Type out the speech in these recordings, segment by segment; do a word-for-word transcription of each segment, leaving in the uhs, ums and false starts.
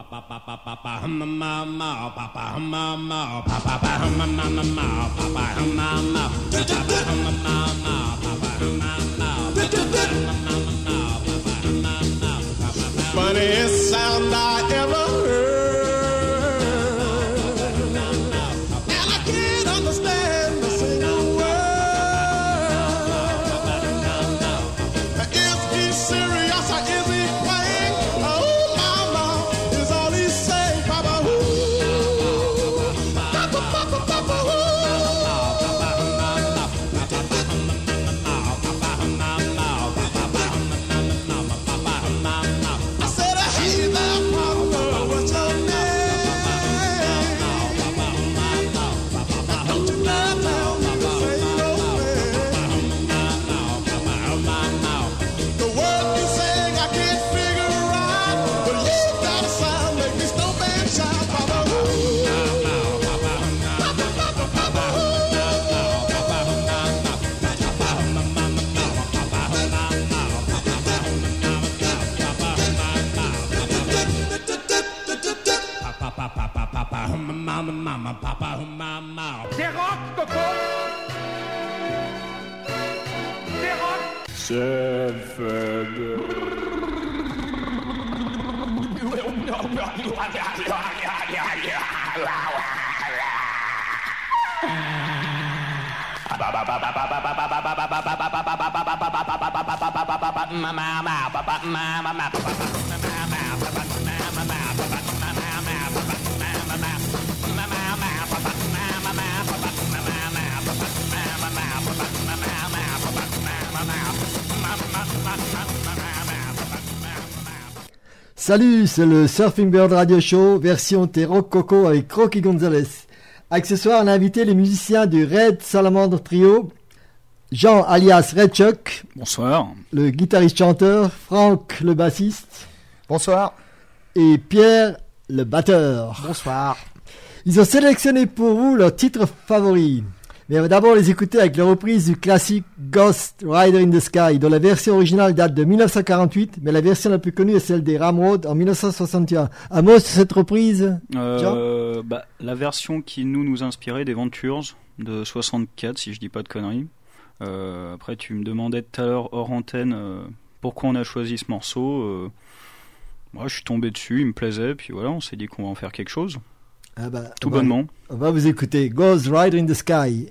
Funniest sound I ever heard, and I can't understand a single word. Is he serious or is he playing? Oh, mama, is all he say, Papa, ooh, Papa, Papa, Papa, ooh. Mama, mama, papa, mama. C'est rock, Coco. C'est rock. C'est fait de... Salut, c'est le Surfing Bird Radio Show, version T-Rock Coco avec Rocky Gonzalez. Avec ce soir, on a invité les musiciens du Red Salamander Trio, Jean alias Red Chuck. Bonsoir. Le guitariste-chanteur, Franck le bassiste. Bonsoir. Et Pierre le batteur. Bonsoir. Ils ont sélectionné pour vous leur titre favori. Mais on va d'abord les écouter avec la reprise du classique Ghost Rider in the Sky, dont la version originale date de dix-neuf cent quarante-huit, mais la version la plus connue est celle des Ramrod en dix-neuf cent soixante et un. Un mot sur cette reprise, euh, bah, La version qui nous nous inspirait des Ventures de soixante-quatre, si je dis pas de conneries. Euh, après, tu me demandais tout à l'heure hors antenne euh, pourquoi on a choisi ce morceau. Euh, moi, je suis tombé dessus, il me plaisait, puis voilà, on s'est dit qu'on va en faire quelque chose. Ah bah, Tout on va, bonnement. On va vous écouter Ghost Rider in the Sky.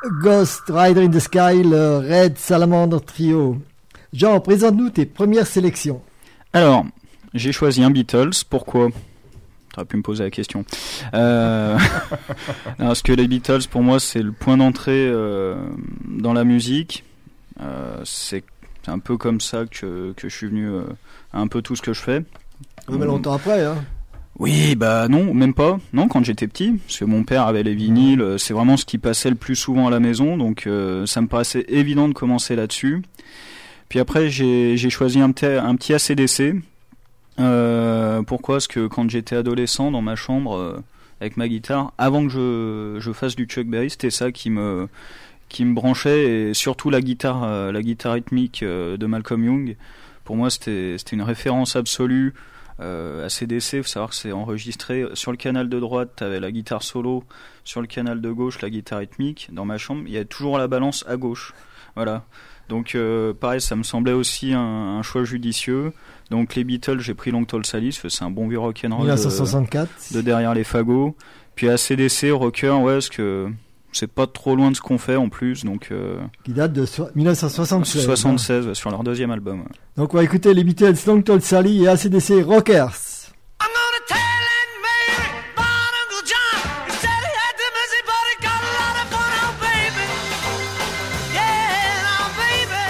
Ghost Rider in the Sky, le Red Salamander Trio. Jean, présente-nous tes premières sélections. Alors, j'ai choisi un Beatles. Pourquoi ? Tu aurais pu me poser la question. Euh... non, parce que les Beatles, pour moi, c'est le point d'entrée euh, dans la musique. Euh, c'est un peu comme ça que, que je suis venu euh, à un peu tout ce que je fais. Oui, mais longtemps après, hein. Oui, bah non, même pas. Non, quand j'étais petit, parce que mon père avait les vinyles, c'est vraiment ce qui passait le plus souvent à la maison, donc euh, ça me paraissait évident de commencer là-dessus. Puis après, j'ai, j'ai choisi un petit, un petit A C D C. Euh, pourquoi ? Parce que quand j'étais adolescent, dans ma chambre, euh, avec ma guitare, avant que je, je fasse du Chuck Berry, c'était ça qui me, qui me branchait, et surtout la guitare, euh, la guitare rythmique euh, de Malcolm Young. Pour moi, c'était, c'était une référence absolue. Euh, A C D C, il faut savoir que c'est enregistré sur le canal de droite, t'avais la guitare solo, sur le canal de gauche, la guitare rythmique. Dans ma chambre, il y a toujours la balance à gauche. Voilà. Donc euh, pareil, ça me semblait aussi un, un choix judicieux. Donc les Beatles, j'ai pris Long Tall Sally, c'est un bon vieux rock'n'roll dix-neuf cent soixante-quatre. De, de derrière les fagots. Puis A C D C, rocker, ouais, parce que c'est pas trop loin de ce qu'on fait en plus, donc euh, qui date de so- dix-neuf cent soixante-seize. soixante-seize, ouais, sur leur deuxième album. Ouais. Donc on va écouter les Beatles, Long Tall Sally et A C D C Rockers. I'm gonna tell Aunt Mary about Uncle John. He said he had the messy, but he got a lot of fun, oh baby. Yeah, now baby.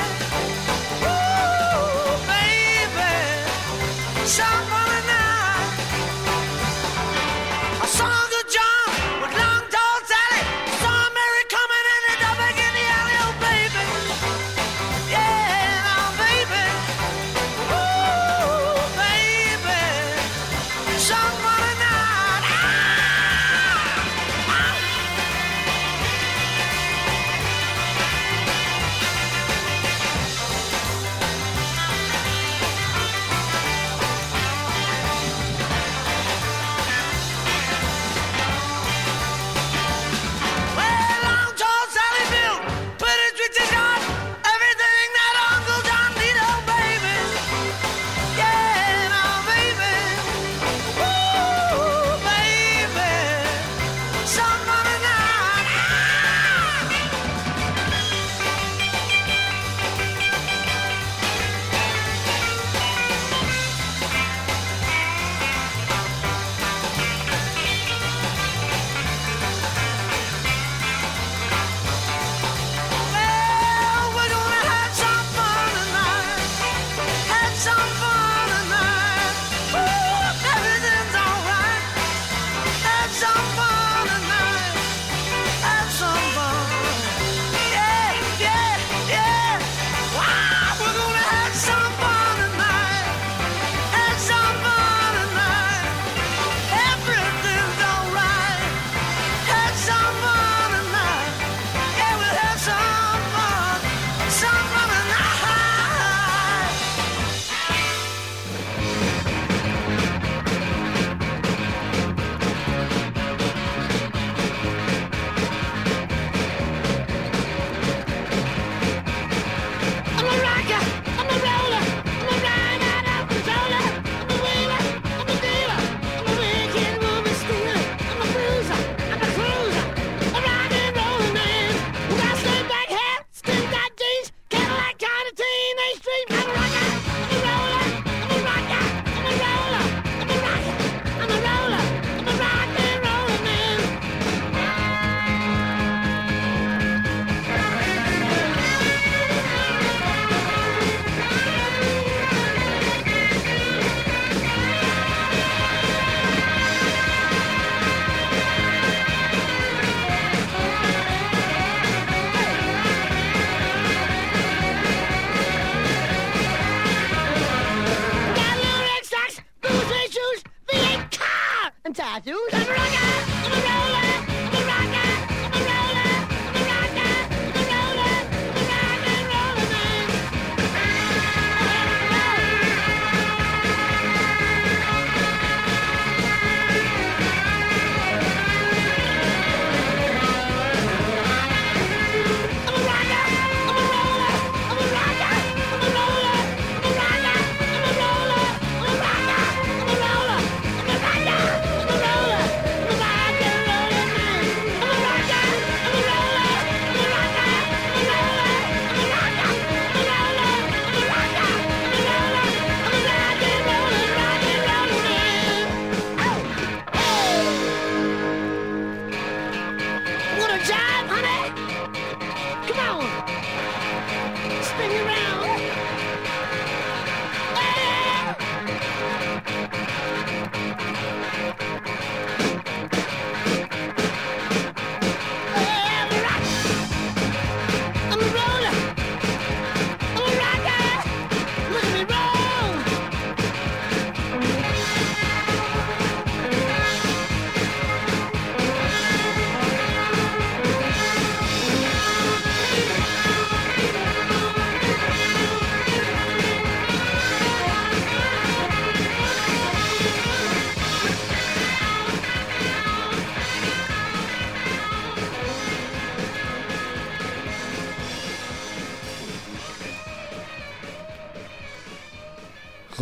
Ooh, baby. Some other night I saw Uncle John with Long Tall Sally. Saw Mary coming in the back in the alley, oh baby. Yeah, now baby. Ooh, baby.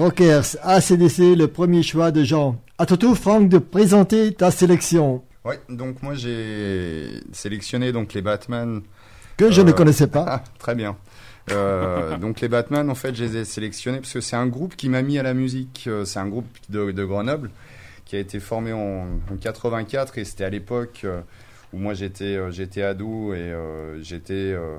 Rockers, A C D C, le premier choix de Jean. À ton tour, Franck, de présenter ta sélection. Ouais, donc moi j'ai sélectionné donc les Batman. Que je euh... ne connaissais pas. Ah, très bien. Euh, donc les Batman, en fait, je les ai sélectionnés parce que c'est un groupe qui m'a mis à la musique. Euh, c'est un groupe de, de Grenoble qui a été formé en, en quatre-vingt-quatre et c'était à l'époque euh, où moi j'étais, euh, j'étais ado et euh, j'étais euh,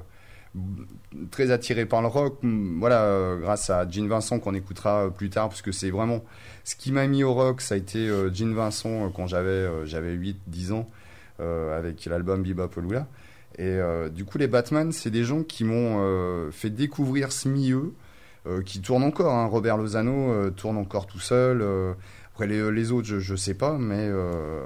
très attiré par le rock. Voilà, euh, grâce à Gene Vincent qu'on écoutera plus tard parce que c'est vraiment ce qui m'a mis au rock. Ça a été euh, Gene Vincent euh, quand j'avais, euh, j'avais huit dix ans euh, avec l'album Bebop Olula. Et euh, du coup, les Batman, c'est des gens qui m'ont euh, fait découvrir ce milieu, euh, qui tourne encore. Hein. Robert Lozano euh, tourne encore tout seul. Euh, après, les, les autres, je, je sais pas, mais euh,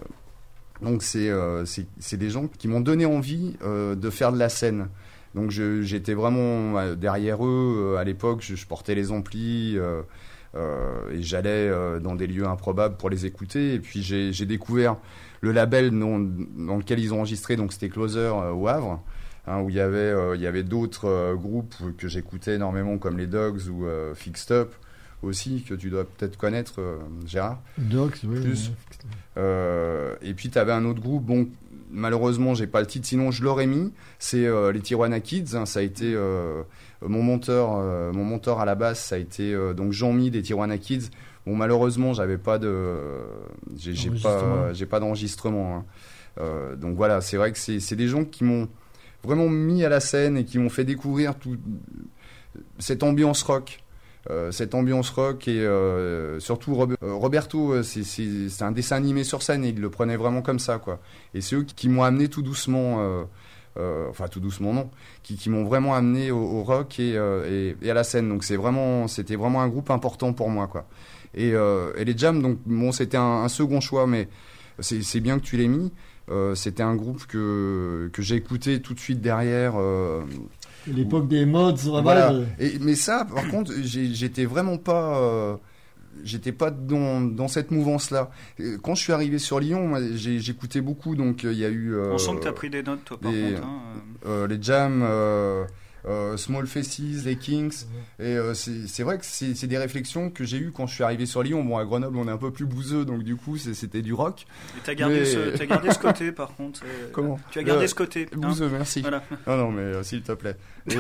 donc c'est, euh, c'est c'est des gens qui m'ont donné envie euh, de faire de la scène. Donc je, j'étais vraiment euh, derrière eux. Euh, à l'époque, je, je portais les amplis euh, euh, et j'allais euh, dans des lieux improbables pour les écouter. Et puis j'ai, j'ai découvert le label dans, dans lequel ils ont enregistré, donc c'était Closer euh, au Havre, hein, où il y avait, euh, il y avait d'autres euh, groupes que j'écoutais énormément, comme les Dogs ou euh, Fixed Up aussi, que tu dois peut-être connaître, euh, Gérard. Dogs, oui. Plus. oui. Euh, et puis tu avais un autre groupe, bon, malheureusement j'ai pas le titre, sinon je l'aurais mis, c'est euh, les Tijuana Kids, hein, ça a été euh, mon monteur, euh, mon monteur à la basse, ça a été euh, donc Jean-Mi des Tijuana Kids. Bon, malheureusement, j'avais pas de, j'ai, j'ai pas, j'ai pas d'enregistrement. Hein. Euh, donc voilà, c'est vrai que c'est, c'est des gens qui m'ont vraiment mis à la scène et qui m'ont fait découvrir tout cette ambiance rock, euh, cette ambiance rock et euh, surtout Rob, euh, Roberto, c'est, c'est, c'est un dessin animé sur scène et il le prenait vraiment comme ça, quoi. Et c'est eux qui m'ont amené tout doucement. Euh, Euh, enfin tout doucement non, qui, qui m'ont vraiment amené au, au rock et, euh, et, et à la scène. Donc c'est vraiment, c'était vraiment un groupe important pour moi, quoi. Et, euh, et les Jams, donc bon, c'était un, un second choix, mais c'est, c'est bien que tu l'aies mis. Euh, c'était un groupe que que j'ai écouté tout de suite derrière. Euh, L'époque où, des mods, voilà. Et, mais ça, par contre, j'ai, j'étais vraiment pas. Euh, J'étais pas dans, dans cette mouvance-là. Quand je suis arrivé sur Lyon, moi, j'ai, j'écoutais beaucoup, donc il euh, y a eu... Euh, On sent que t'as pris des notes, toi, par les, contre. Hein, euh, les Jams, euh, euh, Small Faces, les Kings. Mmh. Et euh, c'est, c'est vrai que c'est, c'est des réflexions que j'ai eues quand je suis arrivé sur Lyon. Bon, à Grenoble, on est un peu plus bouseux, donc du coup, c'est, c'était du rock. Et t'as gardé, mais... ce, t'as gardé ce côté, par contre. Euh, Comment Tu as gardé euh, ce côté. Bouseux, hein merci. Voilà. Non, non, mais euh, s'il te plaît. Et...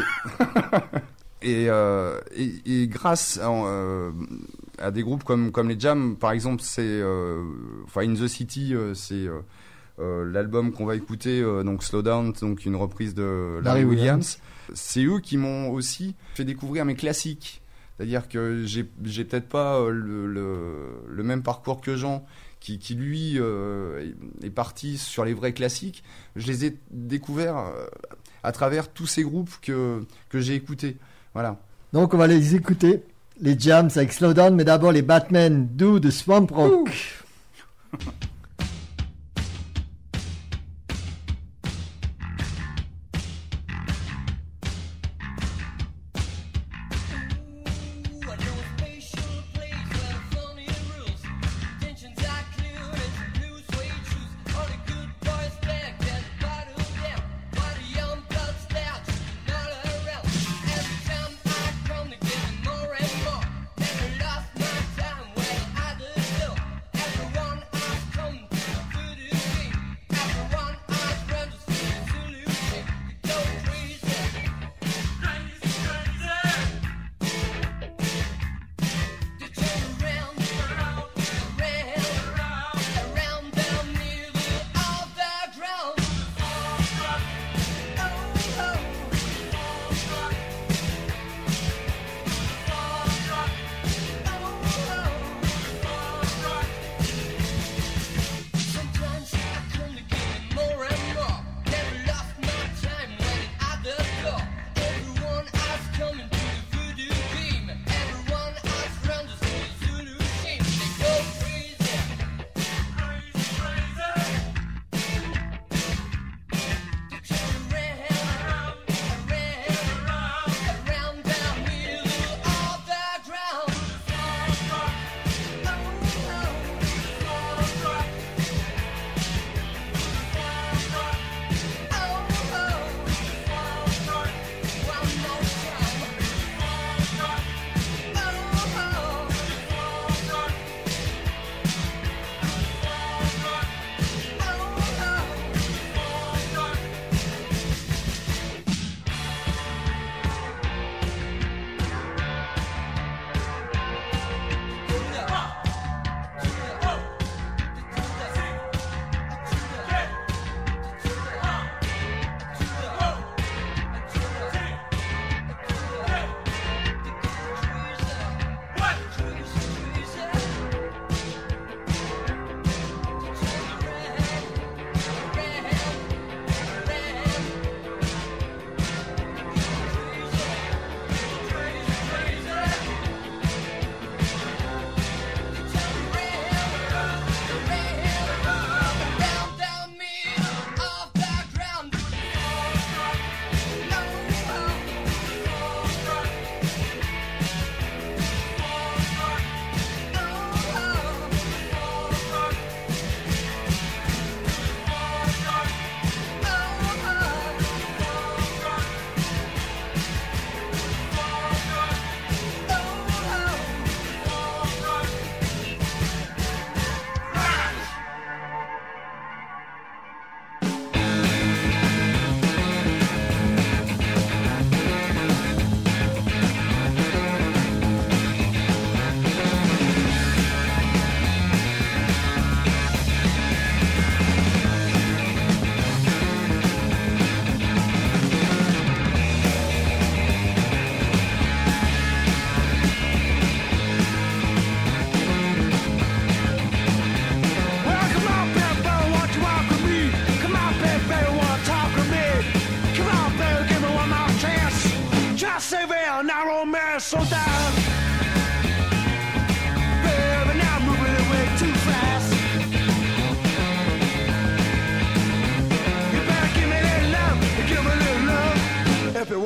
Et, euh, et, et grâce à, euh, à des groupes comme, comme les Jams, par exemple, c'est euh, enfin In the City, euh, c'est euh, euh, l'album qu'on va écouter, euh, donc Slow Down, donc une reprise de Larry, Larry Williams. Williams. C'est eux qui m'ont aussi fait découvrir mes classiques. C'est-à-dire que j'ai, j'ai peut-être pas euh, le, le, le même parcours que Jean, qui, qui lui euh, est, est parti sur les vrais classiques. Je les ai découverts euh, à travers tous ces groupes que, que j'ai écoutés. Voilà. Donc on va les écouter, les Jams avec Slowdown, mais d'abord les Batman Do de Swamp Rock. Come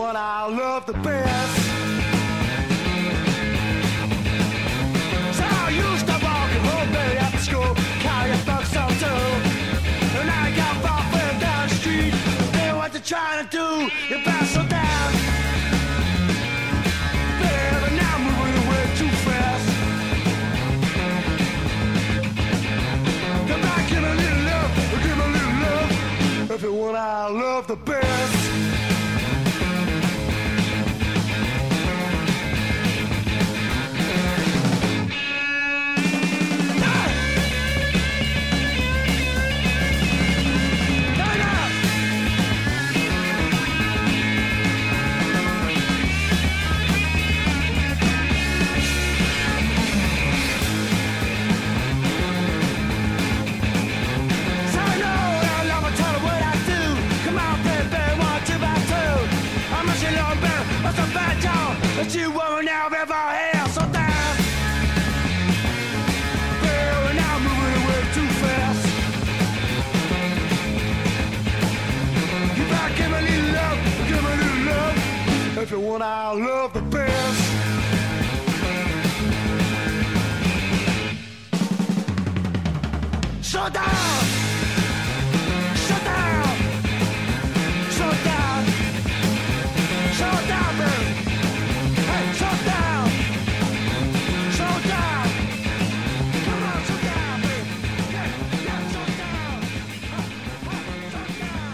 one I love the best. So I used to walk and roll baby after school, carry a box or two. And I got far further down the street. Hey, what you trying to do? You better slow down. Baby, now I'm moving away too fast. Come back, give me a little love, give me a little love. If you want, I love the best. But you won't now ever have so down. Girl, now I'm moving away too fast. You better give me a little love, give me a little love. If you want, I'll love the best. Shut down. Shut down. Shut down. Shut down, baby. Shut down! Shut down! Come on, shut down, baby! Yeah, yeah, shut down! Shut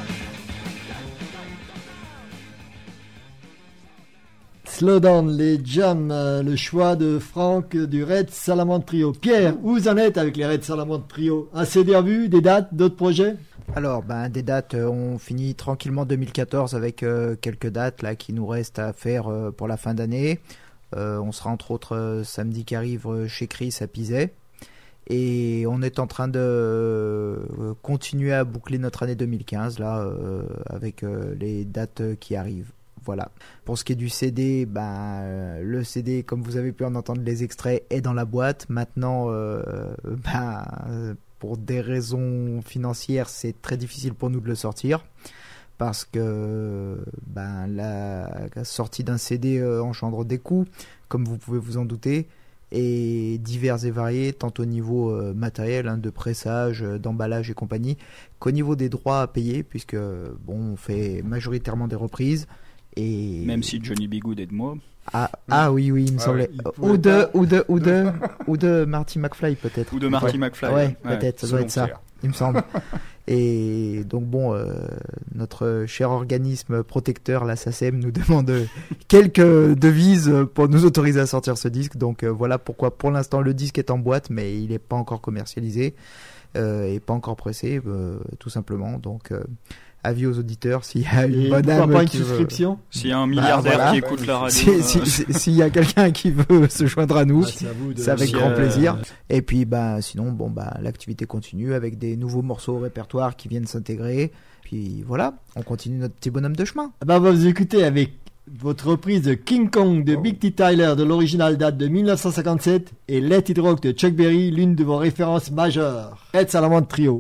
down! Slow Down, les jams, euh, le choix de Franck du Red Salamandre Trio. Pierre, où vous en êtes avec les Red Salamandre Trio? Un C D revu, des dates, d'autres projets? Alors, ben, des dates, euh, on finit tranquillement deux mille quatorze avec euh, quelques dates là qui nous restent à faire euh, pour la fin d'année. Euh, on sera entre autres euh, samedi qui arrive euh, chez Chris à Pizet. Et on est en train de euh, continuer à boucler notre année deux mille quinze là euh, avec euh, les dates euh, qui arrivent. Voilà. Pour ce qui est du C D, ben, euh, le C D, comme vous avez pu en entendre les extraits, est dans la boîte. Maintenant, euh, ben, euh, pour des raisons financières, c'est très difficile pour nous de le sortir. Parce que ben, la, la sortie d'un C D euh, engendre des coûts, comme vous pouvez vous en douter, et divers et variés, tant au niveau euh, matériel, hein, de pressage, euh, d'emballage et compagnie, qu'au niveau des droits à payer, puisque bon, on fait majoritairement des reprises. Et... Même si Johnny B. Good est de moi. Ah, ah oui, oui, il me Ah semblait. oui, Euh, ou, de, ou de, ou de, ou de Marty McFly peut-être. Ou de Marty Ouais. McFly. Ouais, peut-être, ça doit selon être ça, Pierre. il me semble. Et donc bon, euh, notre cher organisme protecteur, la S A C E M, nous demande quelques devises pour nous autoriser à sortir ce disque. Donc euh, voilà pourquoi pour l'instant le disque est en boîte, mais il n'est pas encore commercialisé euh, et pas encore pressé, euh, tout simplement. Donc euh, avis aux auditeurs, s'il y a une Et bonne pourquoi âme pas une qui veut- souscription? S'il y a un milliardaire voilà. qui écoute la radio. Si- euh, si- si- s'il y a quelqu'un qui veut se joindre à nous, Ah, c'est à vous de- c'est avec Si, grand euh, plaisir. Et puis bah sinon bon bah l'activité continue avec des nouveaux morceaux au répertoire qui viennent s'intégrer. Puis voilà, on continue notre petit bonhomme de chemin. Ah ben, on va vous écouter avec votre reprise de King Kong de Big T. Tyler, de l'original date de mille neuf cent cinquante-sept, et Let It Rock de Chuck Berry, l'une de vos références majeures. Red Salamandre Trio.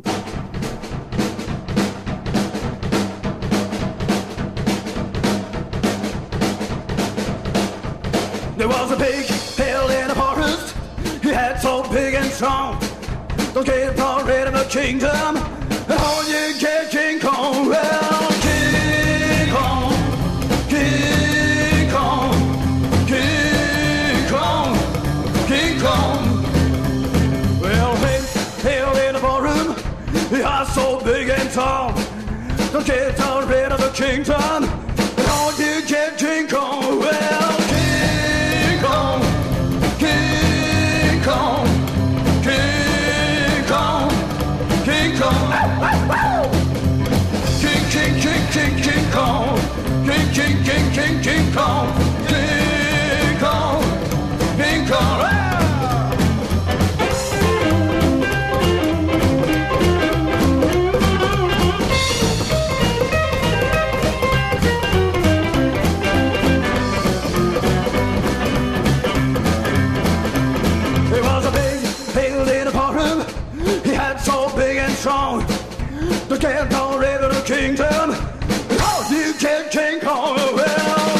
There was a big hill in the forest. He had so big and strong. Don't get afraid of the kingdom. Oh, you get King Kong. Well, King Kong, King Kong, King Kong, King Kong. Well, big hill in the ballroom. He was so big and tall. Don't get afraid of the kingdom. Oh, you get King Kong. Well, King Kong, King Kong, King Kong, King Kong. King, King, King, King, King Kong. King, King, King, King, King Kong. King Kong, King Kong. Ah! There was a big hill in the ballroom. He had so big and strong. The cat got rid of the kingdom. Oh, you can't King Kong. Well,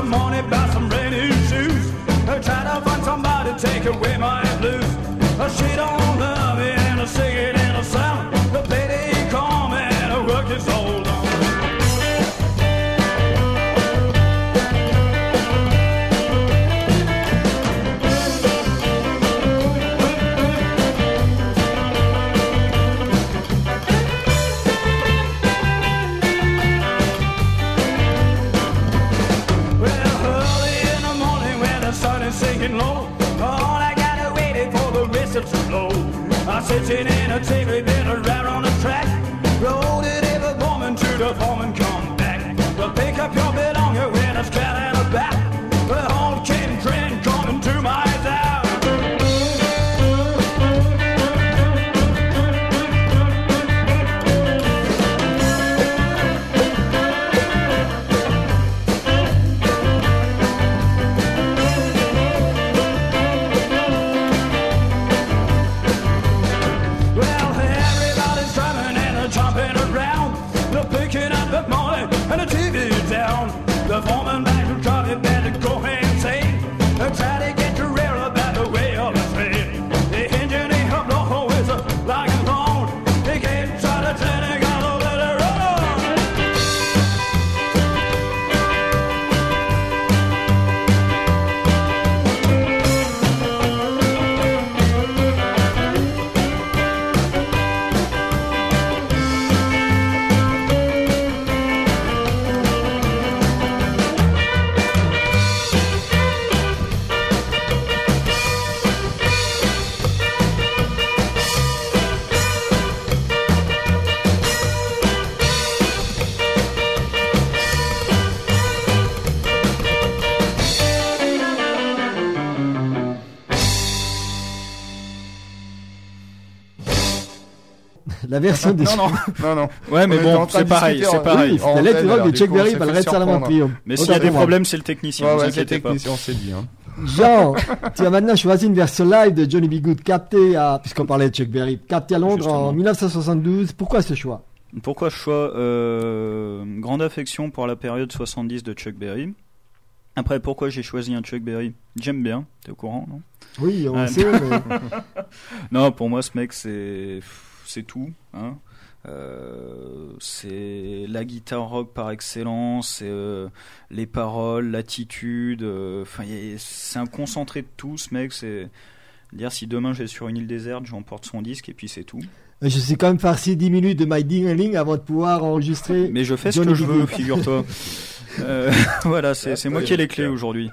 some money, buy some brand new shoes. I try to find somebody to take away my blues. She don't love me and I sing it in a sound. The lady call me and I work it so long. Sinking low, all I gotta wait is for the whistle to blow. I'm sitting in a table, been around on the track. Rolled it every woman to the foreman come back. Well, pick up your belongings when it's cat and a bat. The whole kid trend coming to my town. The foreman back to drop it, better go and say, try to get to real about the way of the trade. The engine ain't up no is a like a bone. He can't try to turn it all over the road. La version de Non, non. Non, non. Ouais, mais On était en bon, train c'est de pareil, discuter c'est en- pareil. Oui, en la lettre antenne, rock alors, de Chuck du coup, on Berry s'est par le fait Red Salamandre surprendre. Trio. Mais Autant s'il y a des pour moi. problèmes, c'est le technicien. Ouais, vous ouais, c'est inquiétez pas. technicien, c'est dit. Hein. Jean, tu as maintenant choisi une version live de Johnny B. Good captée à, puisqu'on parlait de Chuck Berry, captée à Londres Justement. en dix-neuf cent soixante-douze. Pourquoi ce choix? Pourquoi ce choix euh, Grande affection pour la période soixante-dix de Chuck Berry. Après, pourquoi j'ai choisi un Chuck Berry? J'aime bien, t'es au courant, non? Oui, on Ouais. sait, mais Non, pour moi, ce mec, c'est c'est tout. Hein. Euh, c'est la guitare rock par excellence, c'est euh, les paroles, l'attitude. Enfin, euh, c'est un concentré de tout, ce mec. C'est dire si demain j'ai sur une île déserte, j'emporte son disque et puis c'est tout. je suis quand même farci dix minutes de My Ding-a-Ling avant de pouvoir enregistrer. Mais je fais ce Johnny que je B. veux, Good. figure-toi. Euh, voilà, c'est c'est moi qui ai les clés aujourd'hui.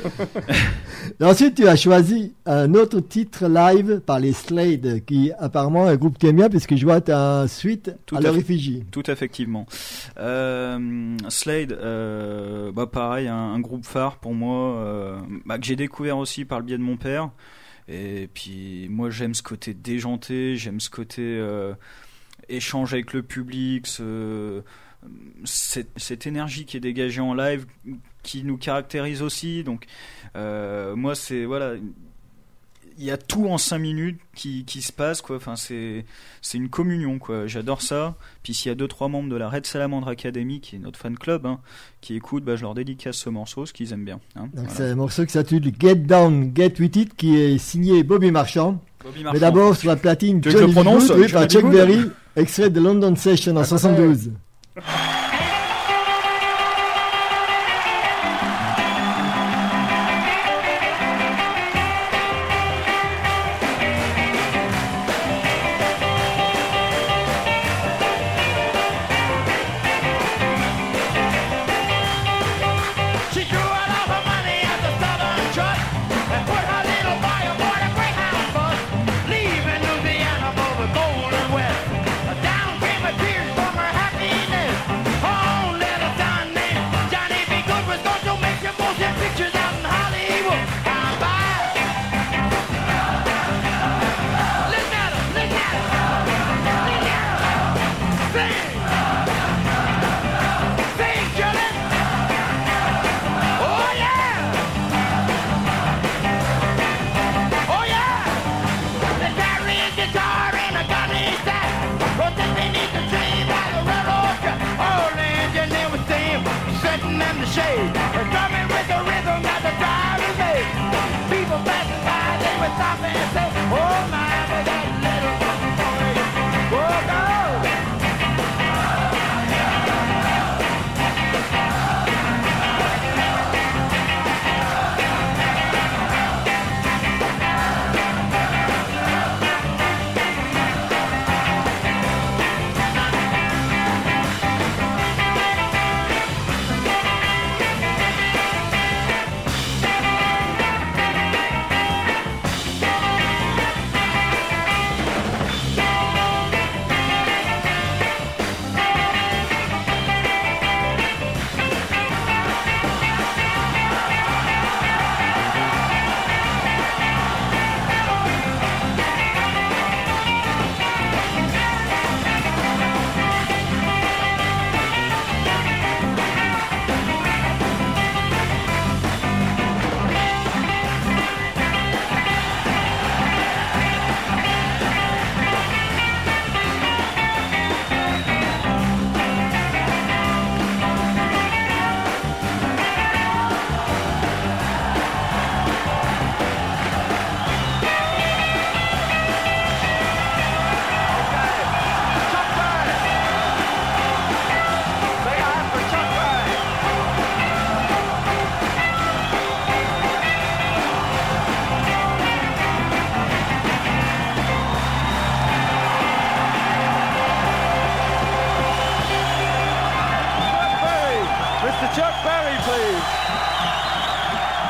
Et ensuite, tu as choisi un autre titre live par les Slade, qui apparemment est un groupe que tu aimes bien, puisque je vois tu as un suite Tout à à leur fait. effigie. Tout effectivement. Euh, Slade, euh, bah pareil, un, un groupe phare pour moi, euh, bah, que j'ai découvert aussi par le biais de mon père. Et puis moi j'aime ce côté déjanté, j'aime ce côté euh, échange avec le public, ce, cette, cette énergie qui est dégagée en live, qui nous caractérise aussi. Donc euh, moi c'est voilà. Il y a tout en cinq minutes qui, qui se passe, quoi. Enfin, c'est, c'est une communion, quoi. J'adore ça. Puis s'il y a deux trois membres de la Red Salamandre Academy, qui est notre fan club, hein, qui écoutent, bah, je leur dédicace ce morceau, ce qu'ils aiment bien. Hein. Donc Voilà. c'est un morceau qui s'appelle Get Down, Get With It, qui est signé Bobby Marchand. Bobby Mais Marchand. d'abord sur la platine Tu veux que je Johnny le prononce, B. Good, oui, Johnny par B. Chuck Good Berry, extrait de London Session en soixante-douze. She threw out all her money at the Southern Trust and put her little boy aboard a Greyhound bus, leaving Louisiana for the Golden West. Down came a tears from her happiness. Her own little son named Johnny B. Good was going to make some motion pictures out in Hollywood. How about it? Look at her, look at her, look at her. Sing! Sing, children! Oh yeah! Oh yeah! They carry a guitar and a gun in his sack, but then they need to train by the railroad track. Oh, the engineer was Sam, sitting in the shade,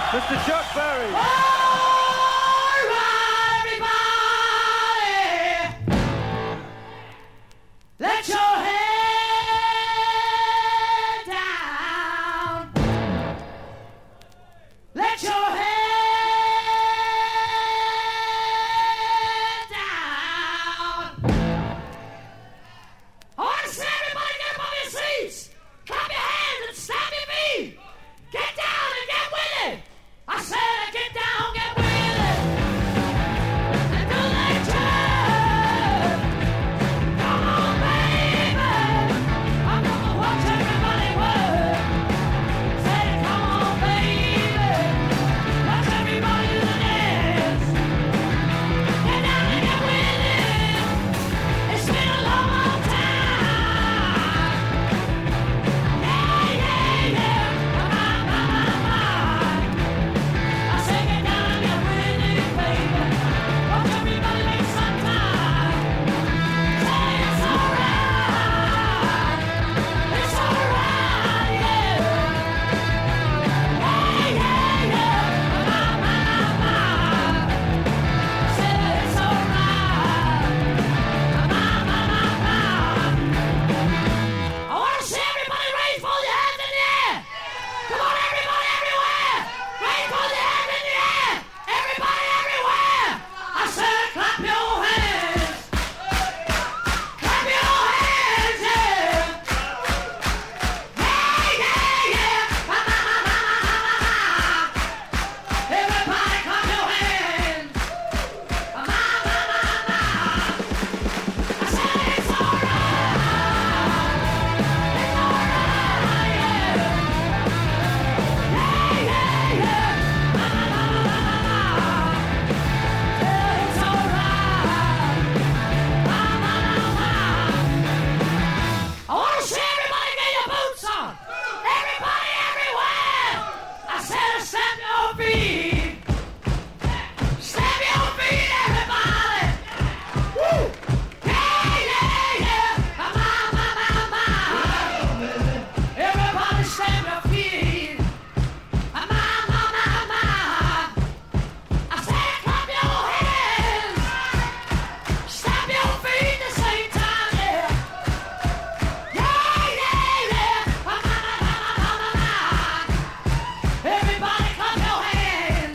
Mister Chuck Berry. All right, everybody, let your head down. Let your head down. I want to see everybody get up on your seats. Clap your hands and stamp your feet. Get down and get with it. I said get down, get with it. And do that turn. Come on, baby. I'm gonna watch everybody work. Say, come on, baby. Watch everybody do the dance. Get down and get with it. It's been a long, long time. Yeah, yeah, yeah. My, my, my, my. I say get down and get with it, baby. Watch everybody make some time. Say it's alright. It's alright, yeah. Yeah, yeah, yeah. My, my, my, my. Say it's alright. My, my, my, my. I want to see everybody raise both your hands in the air. Come on, everybody, everywhere. Raise both your hands in the air. Everybody, everywhere. I said clap your hands. Clap your hands, yeah. Yeah, yeah, yeah. Ma, ma, ma, ma, ma, ma, ma. Everybody clap your hands. Ma, ma, ma, ma. I said it's alright. It's alright, yeah. Yeah, yeah, yeah. Ma, ma, ma, ma, ma, ma. Yeah, it's alright. Ma, ma, ma, ma. I want to see everybody get your boots on. Everybody, everywhere. I said stamp your feet. Stamp your feet, everybody. Woo. Yeah, yeah, yeah. Ma, ma, ma, ma. Everybody stamp your feet. Ma, ma, ma, ma. I said clap your hands. Stamp your feet the same time, yeah. Yeah, yeah, yeah. Ma, ma, ma, ma, ma, ma, ma. Everybody clap your hands.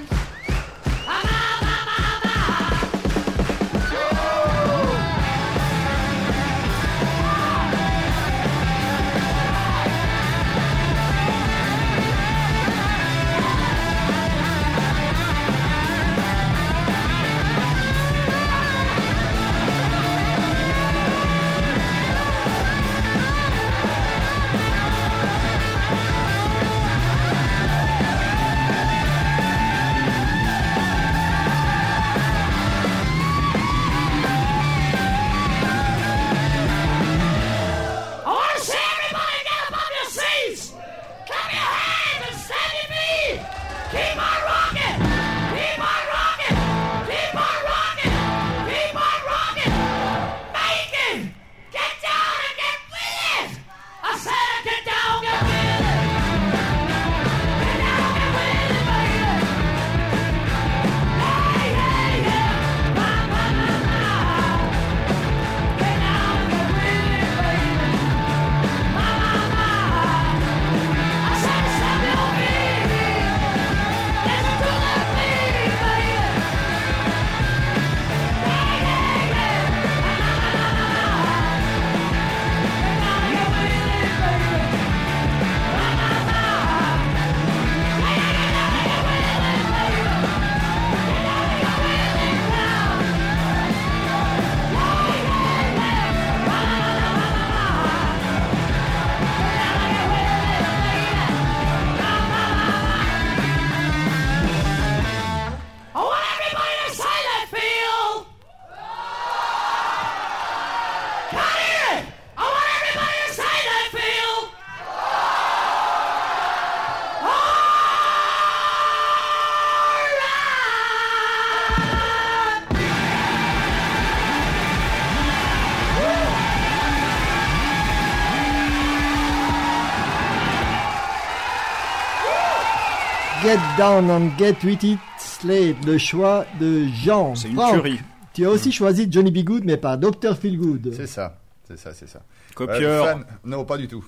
Get Down and Get With It, Slade, le choix de Jean. C'est une Franck, tuerie. tu as aussi choisi Johnny B. Good, mais pas docteur Feelgood. C'est ça, c'est ça, c'est ça. Copieur. Euh, fan- Non, pas du tout.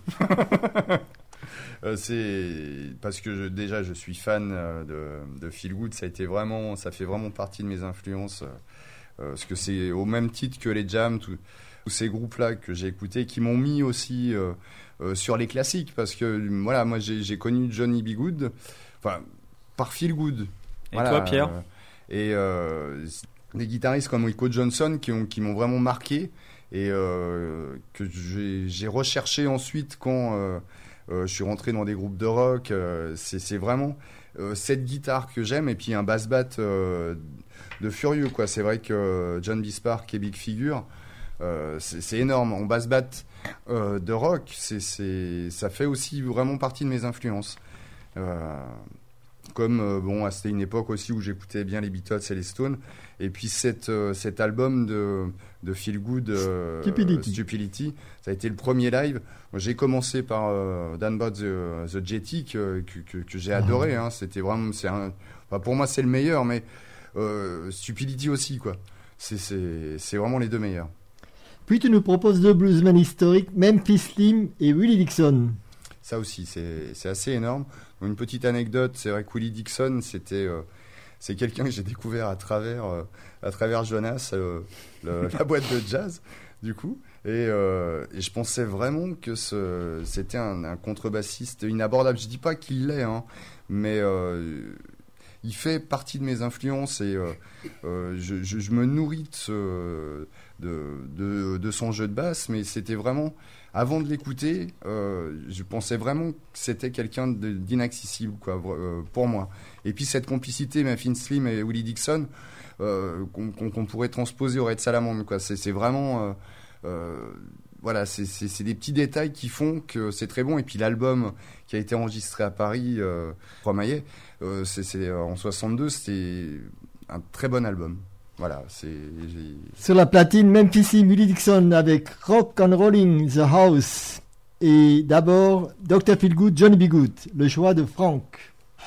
Euh, c'est parce que je- déjà je suis fan euh, de, de Feel Good. Ça a été vraiment, ça fait vraiment partie de mes influences. euh, euh, parce que c'est au même titre que les Jam, tout- tous ces groupes-là que j'ai écoutés, qui m'ont mis aussi euh, euh, sur les classiques. Parce que voilà, moi j'ai, j'ai connu Johnny B. Good, enfin par Feel Good. Et toi, Pierre euh, Et euh, des guitaristes comme Rico Johnson qui, ont, qui m'ont vraiment marqué et euh, que j'ai, j'ai recherché ensuite quand euh, euh, je suis rentré dans des groupes de rock. Euh, c'est, c'est vraiment euh, cette guitare que j'aime et puis un bass bat euh, de furieux, quoi. C'est vrai que John B. Spark et Big Figure, euh, c'est, c'est énorme. En bass bat euh, de rock, c'est, c'est, ça fait aussi vraiment partie de mes influences. Euh, Comme, euh, bon, c'était une époque aussi où j'écoutais bien les Beatles et les Stones. Et puis cet, euh, cet album de, de Feel Good, euh, Stupidity. euh, Stupidity, ça a été le premier live. Moi, j'ai commencé par euh, Dan Bot The, The Jetty, que, que, que, que j'ai adoré. Hein. C'était vraiment, c'est un, enfin, pour moi, c'est le meilleur, mais euh, Stupidity aussi, quoi. C'est, c'est, c'est vraiment les deux meilleurs. Puis tu nous proposes deux bluesmen historiques, Memphis Slim et Willie Dixon. Ça aussi, c'est, c'est assez énorme. Une petite anecdote, c'est vrai que Willie Dixon, c'était, euh, c'est quelqu'un que j'ai découvert à travers, euh, à travers Jonas, euh, le- la boîte de jazz, du coup. Et, euh, et je pensais vraiment que ce, c'était un, un contrebassiste inabordable. Je dis pas qu'il l'est, hein, mais euh, il fait partie de mes influences et euh, euh, je, je, je me nourris de, ce, de, de, de son jeu de basse, mais c'était vraiment... Avant de l'écouter, euh, je pensais vraiment que c'était quelqu'un de- d'inaccessible, quoi, euh, pour moi. Et puis cette complicité, Memphis Slim et Willie Dixon, euh, qu'on, qu'on- qu'on pourrait transposer au Red Salamandre, quoi. C'est, c'est vraiment, euh, euh, voilà, c'est, c'est, c'est des petits détails qui font que c'est très bon. Et puis l'album qui a été enregistré à Paris, euh, trois Maillet, euh, c'est, c'est en soixante-deux, c'était un très bon album. Voilà, c'est. j'ai- Sur la platine, Memphis Slim, Willie Dixon avec Rock and Rolling the House. Et d'abord, docteur Feelgood, Johnny B. Good, le choix de Franck.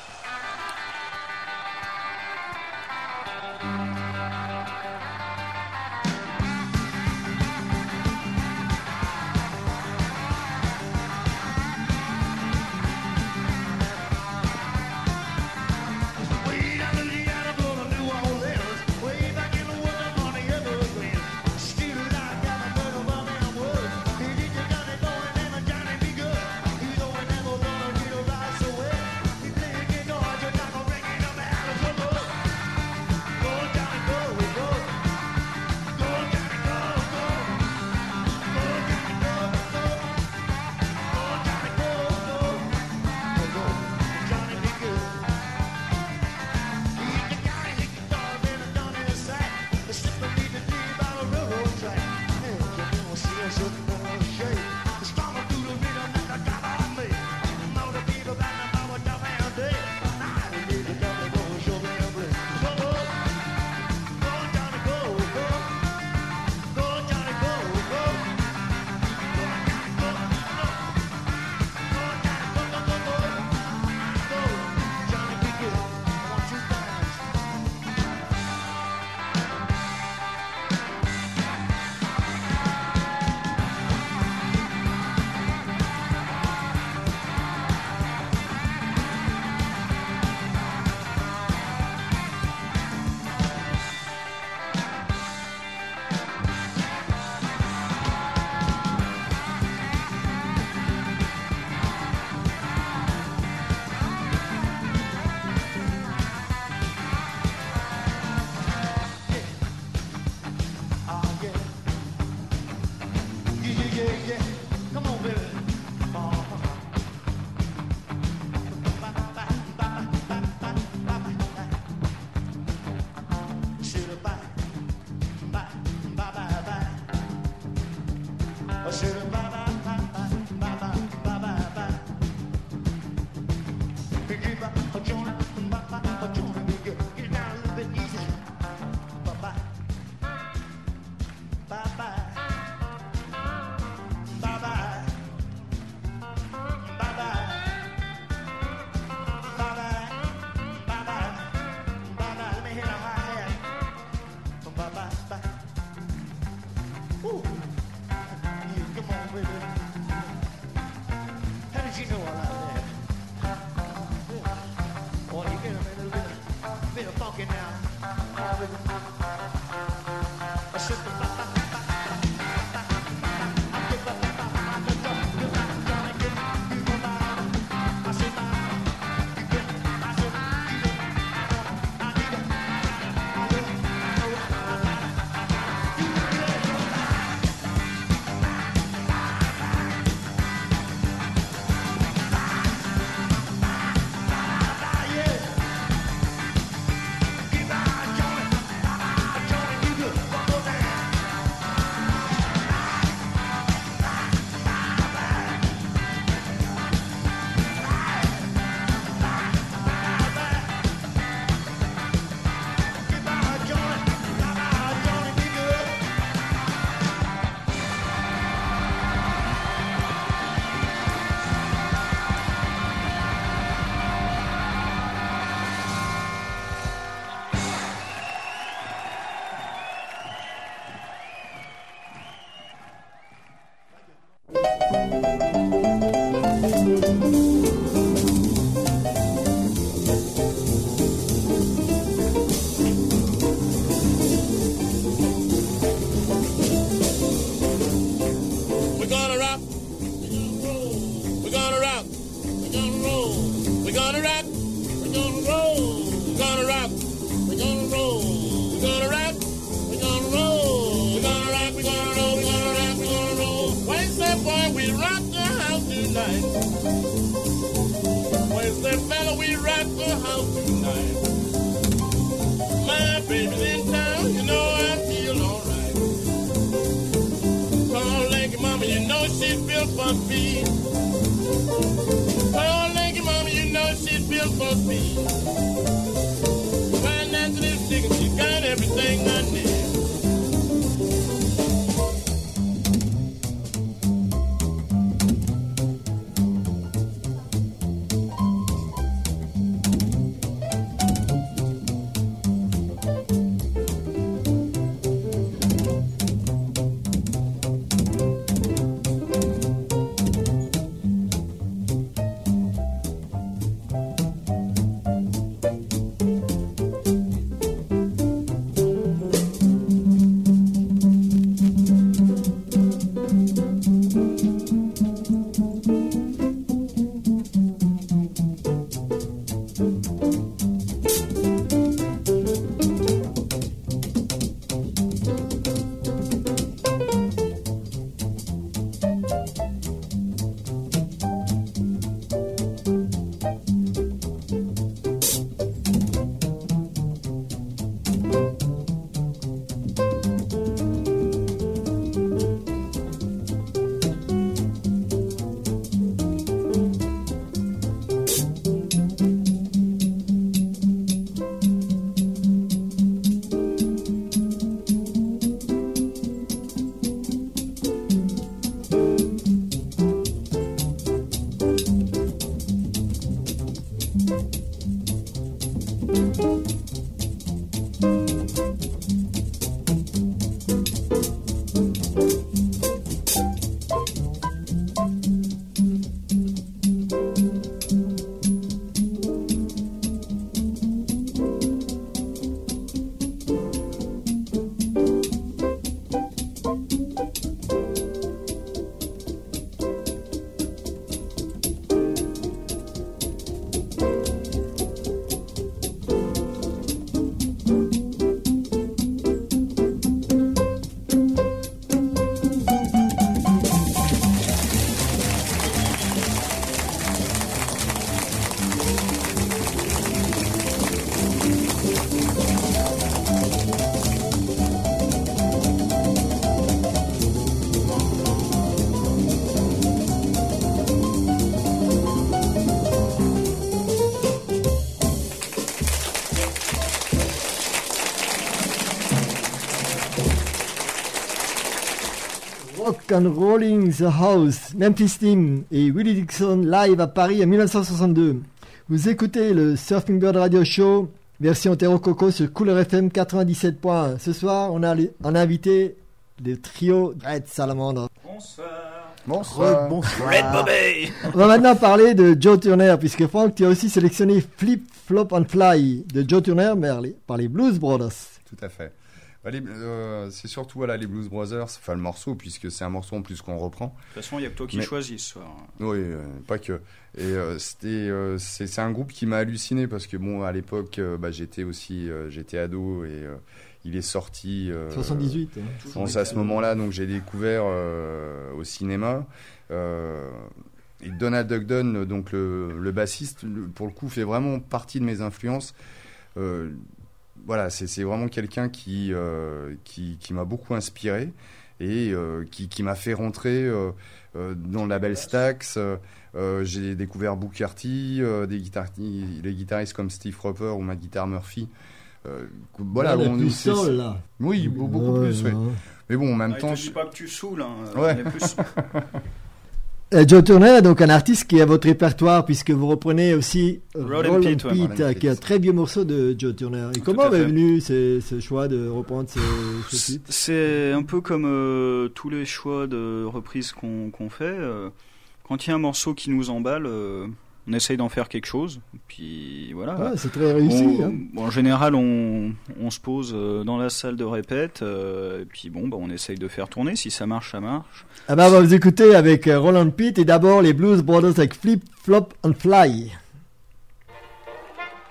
Way down Louisiana, blow to New Orleans. Way back in the woods, on the Everglades. Still I got a bug about them woods. He did you got it going, and a Johnny be good. You know we never gonna get a ride so well. He play a guitar, you're not gonna ring it up the alley so good. Go Johnny we're gonna roll, we're gonna rock, we're gonna roll, we're gonna rock, we're gonna roll, we're gonna rock, we're gonna roll, we're gonna rock, we're gonna roll. Wait, say, boy, we rock the house tonight. Wait, say, fella, we rock the house tonight. My baby's in town, you know I feel alright. Call Lanky Mama, you know she's built for speed. Call Lanky Mama, you know she's built for speed. Right now to this chicken, she got everything I need. Rock and Rolling the House, Memphis Team et Willie Dixon live à Paris en dix-neuf cent soixante-deux. Vous écoutez le Surfing Bird Radio Show, version Terro Coco sur Cooler F M quatre-vingt-dix-sept point un. Ce soir, on a, on a invité le trio Red Salamandre. Bonsoir. Bonsoir. Bonsoir. Red Bobby. On va maintenant parler de Joe Turner, puisque Franck, tu as aussi sélectionné Flip, Flop and Fly de Joe Turner par les, par les Blues Brothers. Tout à fait. Bah, les, euh, c'est surtout voilà, les Blues Brothers, enfin le morceau, puisque c'est un morceau en plus qu'on reprend. De toute façon, il n'y a que toi qui Mais... choisis ce soir. Oui, euh, pas que. Et euh, c'était, euh, c'est, c'est un groupe qui m'a halluciné, parce que bon, à l'époque, euh, bah, j'étais aussi euh, j'étais ado, et euh, il est sorti... Euh, soixante-dix-huit. Hein. Bon, c'est à ce moment-là, donc j'ai découvert euh, au cinéma. Euh, et Donald Dugden, donc le, le bassiste, le, pour le coup, fait vraiment partie de mes influences. Euh, Voilà, c'est, c'est vraiment quelqu'un qui, euh, qui, qui m'a beaucoup inspiré et euh, qui, qui m'a fait rentrer euh, euh, dans le label Stax. Euh, j'ai découvert Booker T, euh, des guitaristes, les guitaristes comme Steve Roper ou Matt Guitar Murphy. Euh, voilà, là, on plus c'est, seul, là. Oui, beaucoup ouais, plus. Oui. Mais bon, en même Ah, temps, je ne dis pas que tu saoules. Hein. Ouais. On est plus... Euh, Joe Turner est donc un artiste qui est à votre répertoire, puisque vous reprenez aussi Roll Roll and and Pete, ouais, Pete, Roll and euh, qui est un Pete. très vieux morceau de Joe Turner. Et Tout comment à est fait. venu ce, ce choix de reprendre ce, ce C'est- titre? C'est un peu comme euh, tous les choix de reprises qu'on, qu'on fait. euh, quand il y a un morceau qui nous emballe, euh, on essaye d'en faire quelque chose. Puis voilà. Ah, c'est très réussi. On- hein. bon, en général, on, on se pose euh, dans la salle de répète, euh, et puis bon, bah, on essaye de faire tourner. Si ça marche, ça marche. Ah bah, on va vous écouter avec euh, Roland Pete et d'abord les Blues Brothers avec Flip, Flop and Fly.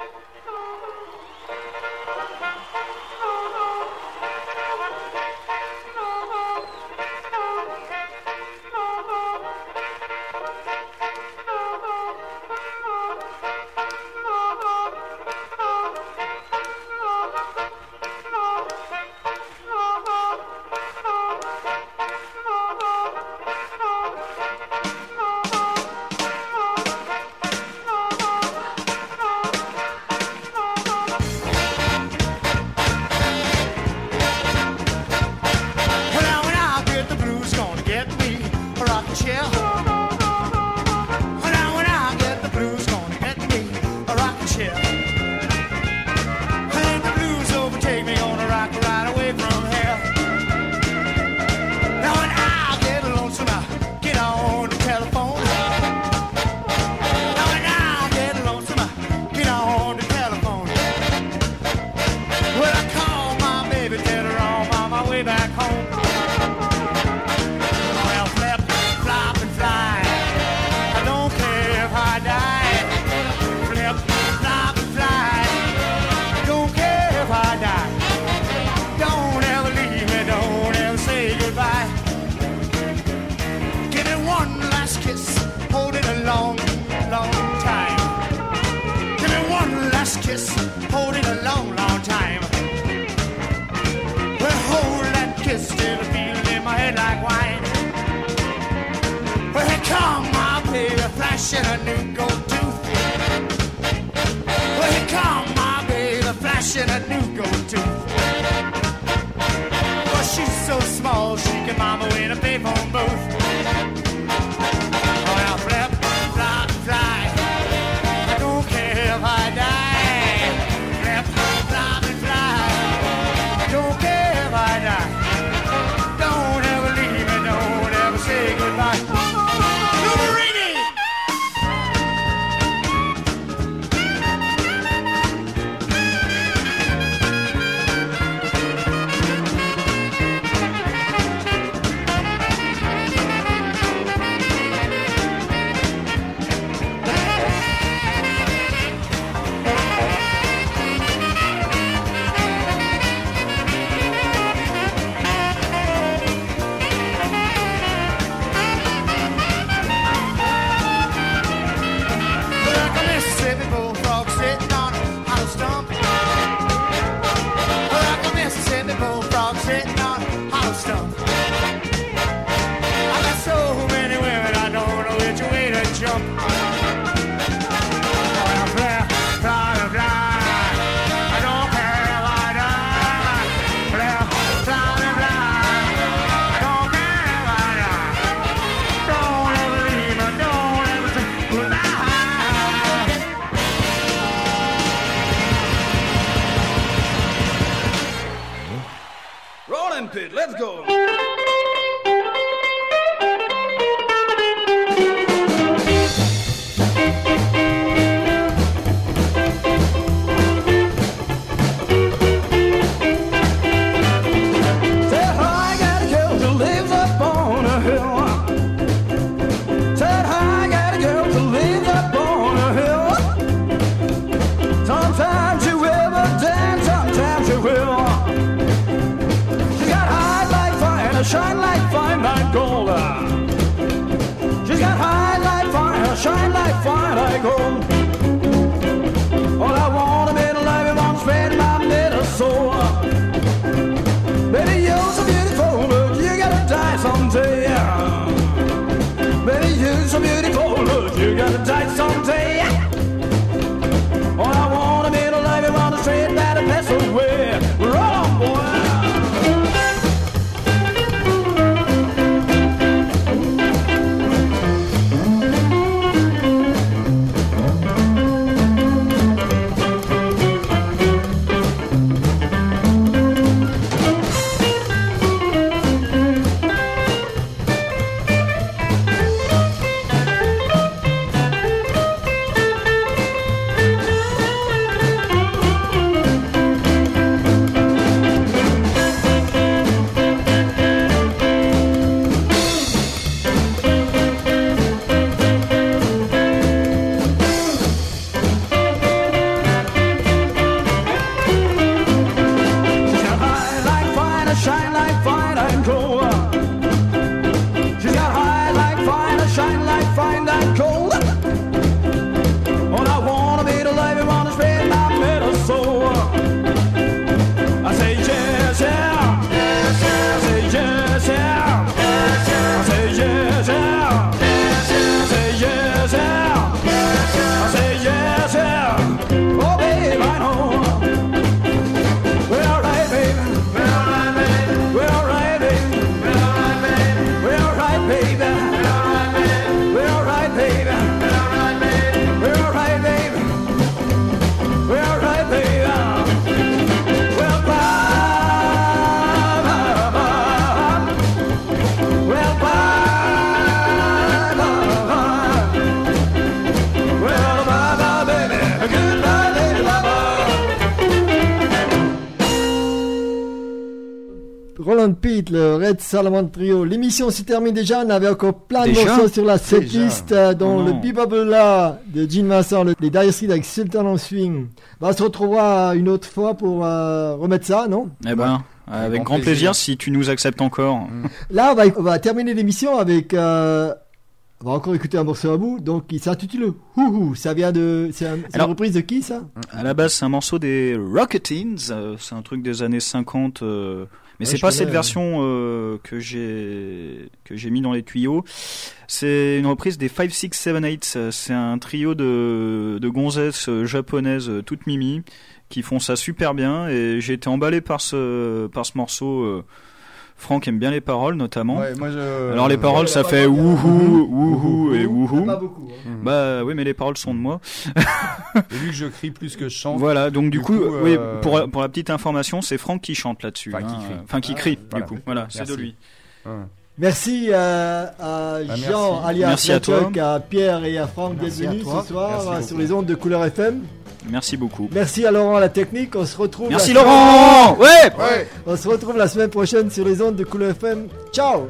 last kiss, hold it a long, long time. Well, hold that kiss, still feeling in my head like wine. Well, here come my baby, flashing a new gold tooth. Well, here come my baby, flashing a new gold tooth. Well, she's so small, she can mama in a payphone booth. Oh, now flip, fly, fly. I don't care if I die. Flip, fly, fly. I don't care if I die. Don't ever leave me, don't ever say goodbye. Luberini! Pit, let's go. Shine like fine like gold. She's got high like fire, shine like fire like gold. All I want to be to love you, want to spread my little soul. Baby, you're so beautiful, but you gotta die someday. Baby, you're so beautiful, but you gotta die someday. All I want to be to love you, want to spread that and pass away. Roll on, boy. Roland Pete, le Red Salomon Trio. L'émission se termine déjà. On avait encore plein de Déjà morceaux sur la setlist, dont le Bebop de Gene Vincent, le, les Dire Straits avec Sultan of Swing. Bah, on se retrouvera une autre fois pour euh, remettre ça, non? Eh ben, avec, avec grand plaisir. plaisir si tu nous acceptes encore. Là, on va, on va terminer l'émission avec euh, On va encore écouter un morceau à bout, donc il s'intitule Houhou. Ça vient de. C'est, un, c'est Alors, une reprise de qui ça? À la base, c'est un morceau des Rocketines. Euh, c'est un truc des années cinquante. Euh, mais Ouais, c'est je pas connais, cette ouais. version euh, que j'ai que j'ai mis dans les tuyaux. C'est une reprise des five six seven eight. C'est un trio de de gonzesses japonaises euh, toutes mimi qui font ça super bien. Et j'ai été emballé par ce par ce morceau. Euh, Franck aime bien les paroles notamment. Ouais, moi je... Alors les paroles, Ouais, ça pas fait mal, wouhou, wouhou et wouhou. Pas beaucoup. Hein. Bah oui, mais les paroles sont de moi. Et vu que je crie plus que je chante. Voilà, donc du, Du coup, coup, oui, euh, pour, pour la petite information, c'est Franck qui chante là-dessus. Enfin, qui hein. crie. Enfin, qui Ah, crie, voilà. du coup. Voilà, c'est Merci. de lui. Ouais. Merci à, à Bah, Jean, merci. alias Merci à toi. Chuck, à Pierre et à Franck d'être Merci à venus toi. ce soir Merci euh, beaucoup. sur les ondes de Couleur F M. Merci beaucoup. Merci à Laurent à la technique. On se retrouve. Merci la Laurent. Ouais. Ouais. On se retrouve la semaine prochaine sur les ondes de Couleur F M. Ciao.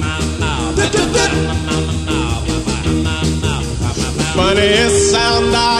Funny sound